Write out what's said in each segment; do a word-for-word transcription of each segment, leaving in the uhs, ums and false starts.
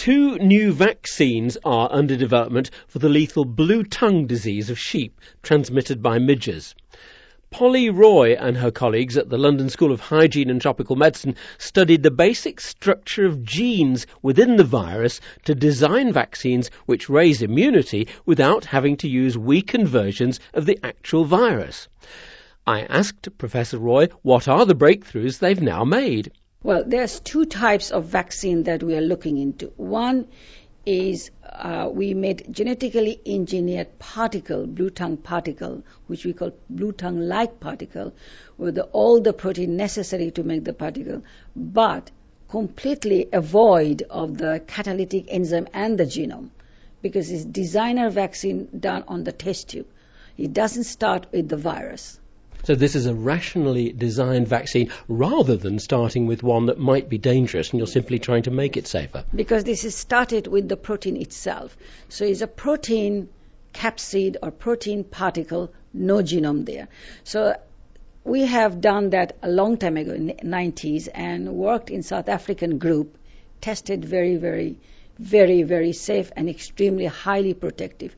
Two new vaccines are under development for the lethal blue tongue disease of sheep transmitted by midges. Polly Roy and her colleagues at the London School of Hygiene and Tropical Medicine studied the basic structure of genes within the virus to design vaccines which raise immunity without having to use weakened versions of the actual virus. I asked Professor Roy what are the breakthroughs they've now made. Well, there's two types of vaccine that we are looking into. One is uh, we made genetically engineered particle, blue tongue particle, which we call blue tongue-like particle, with the, all the protein necessary to make the particle, but completely avoid of the catalytic enzyme and the genome, because it's designer vaccine done on the test tube. It doesn't start with the virus. So this is a rationally designed vaccine rather than starting with one that might be dangerous and you're simply trying to make it safer. Because this is started with the protein itself. So it's a protein capsid or protein particle, no genome there. So we have done that a long time ago in the nineties and worked in South African group, tested very, very, very, very safe and extremely highly protective.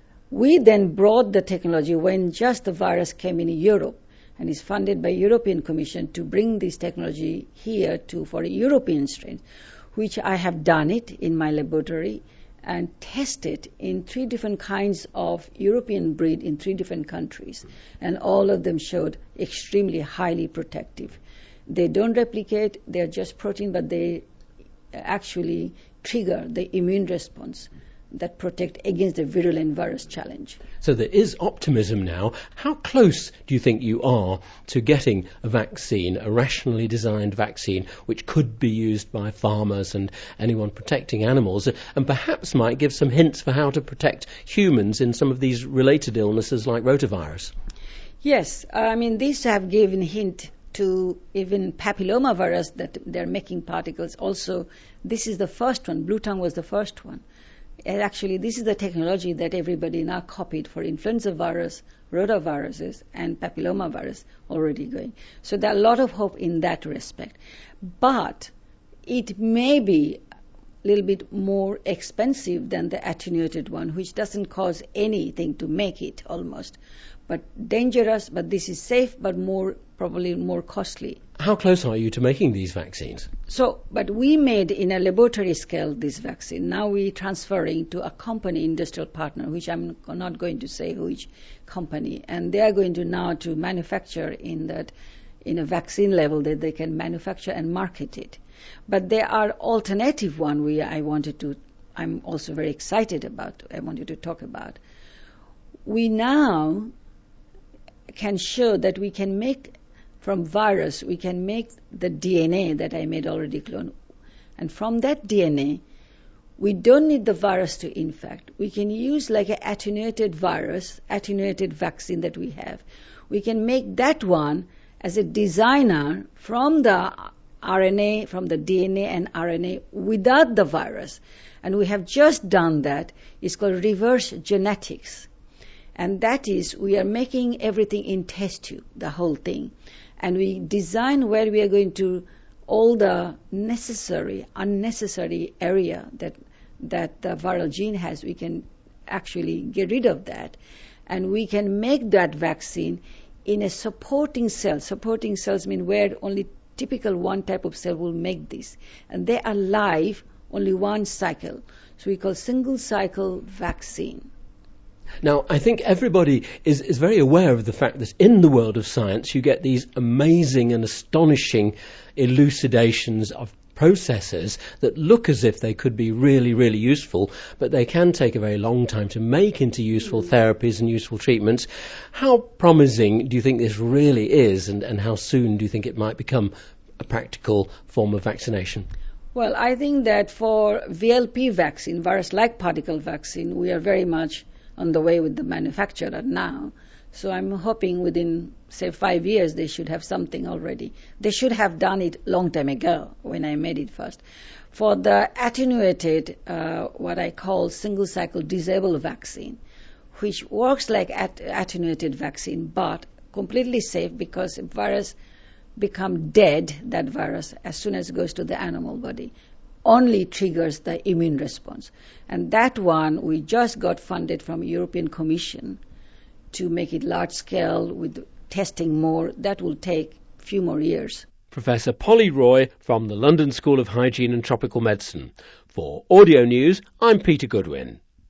We then brought the technology when just the virus came in Europe and is funded by European Commission to bring this technology here to for a European strain, which I have done it in my laboratory and tested in three different kinds of European breed in three different countries, and all of them showed extremely highly protective. They don't replicate, they're just protein, but they actually trigger the immune response that protect against the virulent virus challenge. So there is optimism now. How close do you think you are to getting a vaccine, a rationally designed vaccine, which could be used by farmers and anyone protecting animals, and perhaps might give some hints for how to protect humans in some of these related illnesses like rotavirus? Yes, I mean, these have given hint to even papillomavirus that they're making particles. Also, this is the first one. Blue tongue was the first one. And actually, this is the technology that everybody now copied for influenza virus, rotaviruses, and papillomavirus already going. So there are a lot of hope in that respect. But it may be a little bit more expensive than the attenuated one, which doesn't cause anything to make it almost. But dangerous, but this is safe, but more probably more costly. How close are you to making these vaccines? So, but we made in a laboratory scale this vaccine. Now we're transferring to a company, industrial partner, which I'm not going to say which company, and they are going to now to manufacture in that, in a vaccine level that they can manufacture and market it. But there are alternative one we I wanted to, I'm also very excited about, I wanted to talk about. We now can show that we can make from virus, we can make the D N A that I made already clone. And from that D N A, we don't need the virus to infect. We can use like an attenuated virus, attenuated vaccine that we have. We can make that one as a designer from the R N A, from the D N A and R N A without the virus. And we have just done that. It's called reverse genetics. And that is, we are making everything in test tube, the whole thing. And we design where we are going to, all the necessary, unnecessary area that that the viral gene has, we can actually get rid of that. And we can make that vaccine in a supporting cell. Supporting cells mean where only typical one type of cell will make this. And they are live, only one cycle. So we call single cycle vaccine. Now, I think everybody is, is very aware of the fact that in the world of science you get these amazing and astonishing elucidations of processes that look as if they could be really, really useful, but they can take a very long time to make into useful therapies and useful treatments. How promising do you think this really is, and, and how soon do you think it might become a practical form of vaccination? Well, I think that for V L P vaccine, virus-like particle vaccine, we are very much on the way with the manufacturer now. So I'm hoping within, say, five years, they should have something already. They should have done it long time ago when I made it first. For the attenuated, uh, what I call single-cycle disabled vaccine, which works like at- attenuated vaccine, but completely safe because if virus become dead, that virus, as soon as it goes to the animal body, only triggers the immune response. And that one, we just got funded from European Commission to make it large scale with testing more. That will take a few more years. Professor Polly Roy from the London School of Hygiene and Tropical Medicine. For Audio News, I'm Peter Goodwin.